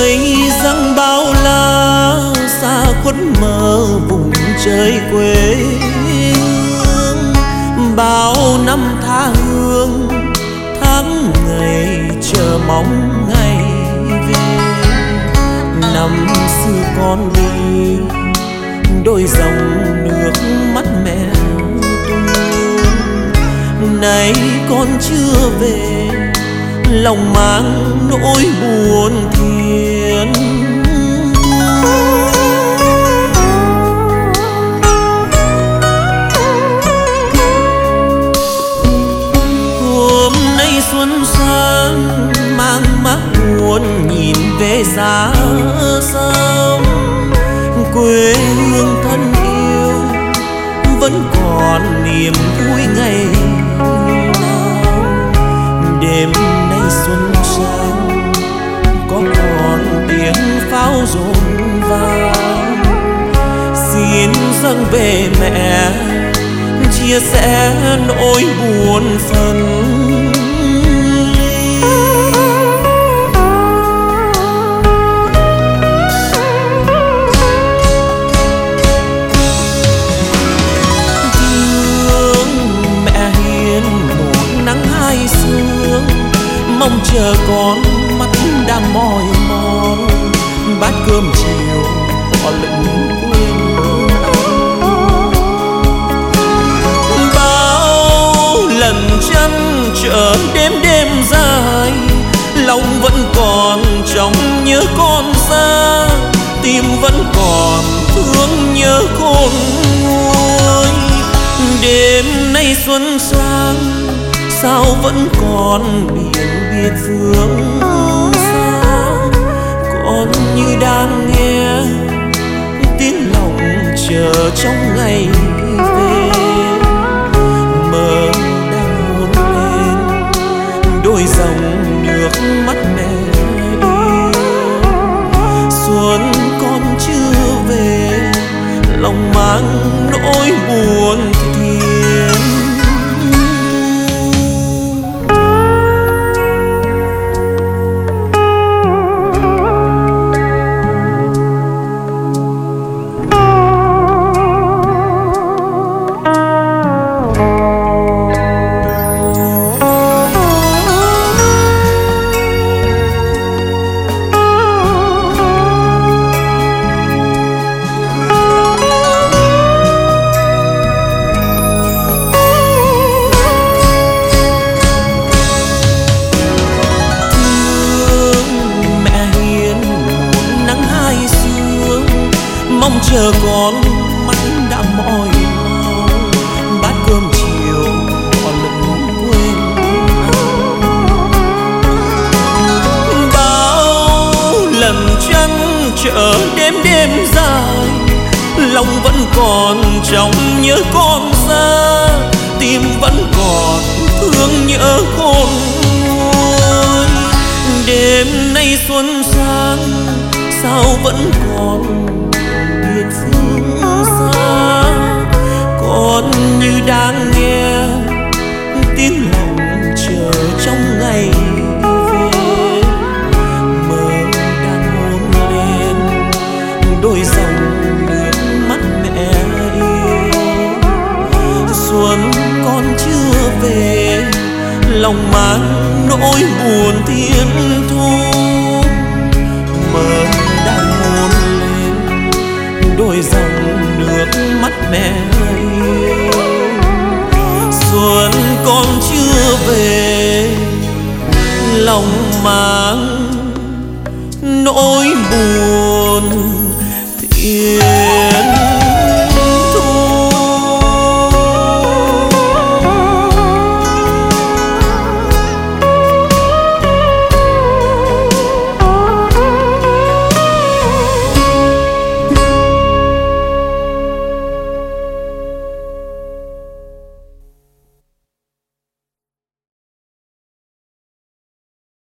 mây giăng bao la xa khuất mơ vùng trời quê hương. Bao năm tha hương tháng ngày chờ mong ngày về. Năm xưa con đi đôi dòng nước mắt mẹ tuôn, nay con chưa về lòng mang nỗi buồn thiên. Hôm nay xuân sang mang mắt buồn nhìn về xa xăm, quê hương thân yêu vẫn còn niềm vui ngày nào. Đêm nay xuân sang có còn tiếng pháo rộn vang, xin dâng về mẹ chia sẻ nỗi buồn phần. Mong chờ con mắt đã mỏi mòn, bát cơm chiều bỏ lửng quên anh. Bao lần chân chờ đêm đêm dài, lòng vẫn còn trong nhớ con xa, tim vẫn còn thương nhớ khôn nguôi. Đêm nay xuân sang sao vẫn còn biển biệt phương xa, con như đang nghe tiếng lòng chờ trong ngày về. Mơ đang hôn lên đôi dòng nước mắt mẹ yêu, xuân con chưa về lòng mang nỗi buồn thiên. Mong chờ con mắt đã mỏi mòn, bát cơm chiều bỏ lửng quên anh. Bao lần chân chờ đêm đêm dài, lòng vẫn còn trong nhớ con xa, tim vẫn còn thương nhớ khôn nguôi. Đêm nay xuân sang sao vẫn còn biệt phương xa, con như đang nghe tiếng lòng chờ trong ngày về. Mơ đang hôn lên đôi dòng nước mắt mẹ yêu, xuân con chưa về lòng mang nỗi buồn thiên thu. Mơ đang hôn đôi dòng nước mắt mẹ yêu, xuân con chưa về lòng mang nỗi buồn thiên.